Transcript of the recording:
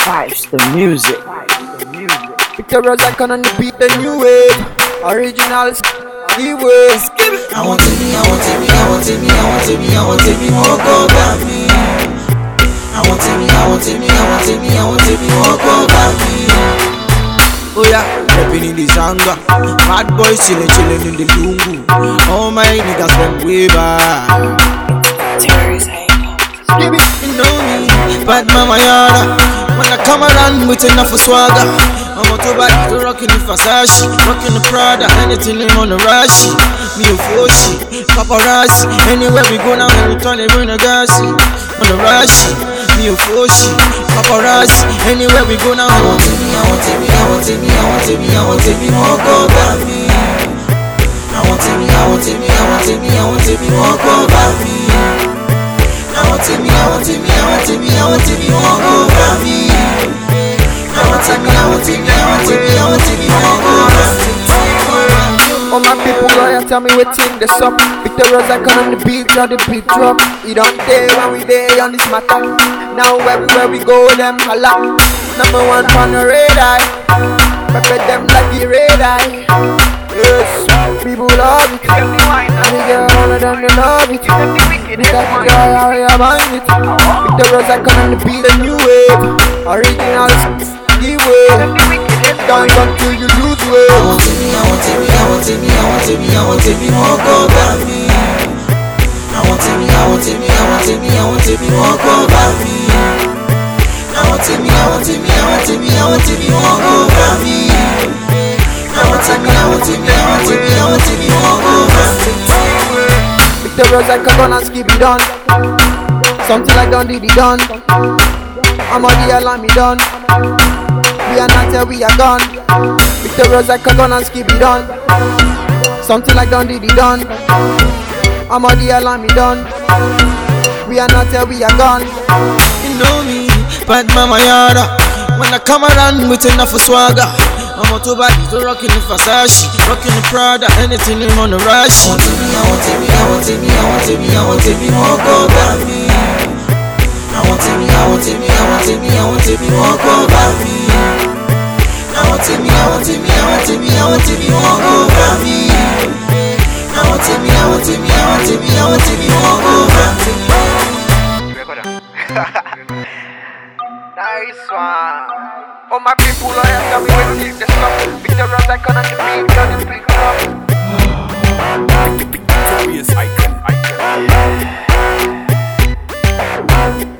Vibes the music. Victorious icon on the beat, the new wave. Original E-Waves. I want to be, I want to be, I want to be, I want to be, I want to be more God than me. I want to be, I want to be, I want to be, I want to be more God than me. Oh yeah, rapping in the Zanga. Bad boys chillin' in the Lungu. All my niggas from way back. You know me, bad mama yada. When I come around with enough swagger, I'm a body rocking the Versace, rocking the Prada, anything on the Rashi. Me a Foshi, paparazzi. Anywhere we go now, we return it bring a gassy. On the Rashi, me a Foshi, paparazzi. Anywhere we go now, I want to be, I want to be, I want to be, I want to be, I want to be more God than me. I want to be, I want to be, I want to be, I want to be more God than me. I want to be, I want to be, I want to be, I want to be more God than me. I want to be, I want to be, I want to be, I want to be more God than me. All my people go and tell me what team this up. Victorious icon on the beat, draw the beat drop. We don't day when we day on this matter. Now everywhere we go, them holla. Number one on the radar. Pepper them like the radar. Yes, people love it. And the girl, all of them, they love it. This type of guy, how you mind it. Victorious icon on the beat, the new wave. Original E-Wave. Dance until you lose weight. I want to be, I want to be, I want to be, I want to be, I want to be more God than me. I want to be, I want to be, I want to be, I want to be more God than me. I want to be, I want to be, I want to be, I want to be more God than me. I want to be, I want to be, I want to be, I want to be more God than me. Victorious like a gun and skip it done. Something like done did it done. I'm on the alarm me done. We are not here, we are gone. Victorious like a gun and skip it done. Something like done did it done. I'm on the alarm me done. We are not here, we are gone. You know me, bad mama yada. When I come around with enough swagger, I'm a body to rocking the Versace, rocking the Prada, anything on the Rashi. I want to be, I want to be, I want to be, I want to be, I want to be more God than me. I want to be, I want to be, I want to be, I want to be more God than me. I want to be, I want to be, I want to be, I want to be more God than me. I want to be, I want to be, I want to be, I want to be more God than me. Nice one. All my people are here, tell me when to the stuff. Victorious icon on the beat, on the beat. Victorious icon.